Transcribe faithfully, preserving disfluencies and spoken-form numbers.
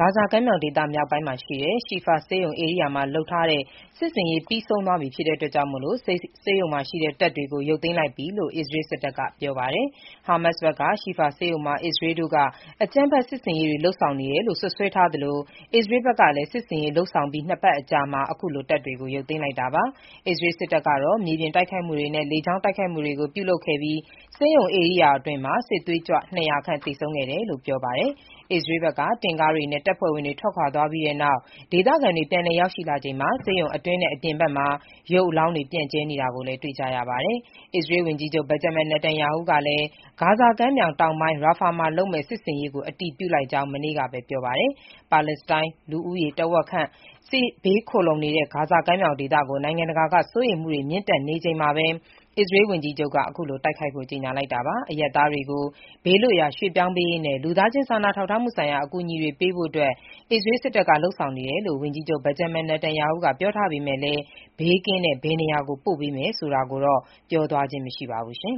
ဂါဇာကမ်းမြောင်ဒေသမြောက်ပိုင်းမှာရှိတဲ့ Shifa ဆေးရုံဧရိယာမှာလုပ်ထားတဲ့စစ်ဆင်ရေးပြီးဆုံးသွားပြီဖြစ်တာကြောင့် ဆေးရုံမှာရှိတဲ့တပ်တွေကို ရုပ်သိမ်းလိုက်ပြီလို့ အစ္စရေးစစ်တပ်က ပြောပါတယ်။ ဟာမတ်စ်ဘက်က Shifa ဆေးရုံမှာ အစ္စရေးတို့က အကြမ်းဖက်စစ်ဆင်ရေးတွေလုပ်ဆောင်နေတယ်လို့ စွပ်စွဲထားသလို အစ္စရေးဘက်ကလည်း စစ်ဆင်ရေးလုပ်ဆောင်ပြီး နှစ်ပတ်အကြာမှာ အခုလို တပ်တွေကို ရုပ်သိမ်းလိုက်တာပါ။ အစ္စရေးစစ်တပ်ကတော့ မြေပြင်တိုက်ခိုက်မှုတွေနဲ့ လေကြောင်းတိုက်ခိုက်မှုတွေပြုလုပ်ခဲ့ပြီး ဆေးရုံဧရိယာအတွင်း စစ်သွေးကြွ ၂၀၀ ခန့် သေဆုံးခဲ့တယ်လို့ ပြောပါတယ်။ အစ္စရေးဘက်က တင့်ကားတွေနဲ့ တပ်ဖွဲ့ဝင်တွေ ထွက်ခွာသွားပြီးနောက် ဒေသခံတွေ ပြန်လည်ရောက်ရှိလာချိန်မှာ ဆေးရုံအတွင်းနဲ့ အပြင်ဘက်မှာ ရုပ်အလောင်းတွေ ပြန့်ကျဲနေတာကိုလည်း တွေ့ကြရပါတယ်။ အစ္စရေးဝန်ကြီးချုပ် Benjamin Netanyahu ကလည်း ဂါဇာကမ်းမြောင်တောင်ပိုင်း Rafah မှာလုပ်မယ့် စစ်ဆင်ရေးကို အတည်ပြုလိုက်ကြောင်း မနေ့ကပဲ ပြောပါတယ်။ ပါလက်စတိုင်းလူဦးရေ ထက်ဝက်ခန့် စစ်ဘေးခိုလှုံနေတဲ့ ဂါဇာကမ်းမြောင်ဒေသကို နိုင်ငံတကာက စိုးရိမ်မှုတွေ မြင့်တက်နေချိန်မှာပဲ အစ္စရေးဝန်ကြီးချုပ်က အခုလို တိုက်ခိုက်ဖို့ ကြေညာလိုက်တာပါ။ အရပ်သားတွေကို ဘေးလွတ်ရာ ရွှေ့ပြောင်းပေးရေးနဲ့ လူသားချင်းစာနာထောက်ထားမှုဆိုင်ရာ အကူအညီတွေပေးဖို့ အစ္စရေးစစ်တပ်က လုပ်ဆောင်နေတယ်လို့ ဝန်ကြီးချုပ် Benjamin Netanyahu ကပြောထားပေမဲ့ ဘေးကင်းတဲ့ ဘယ်နေရာကို ပို့ပေးမယ်ဆိုတာကိုတော့ ပြောသွားခြင်းမရှိပါဘူး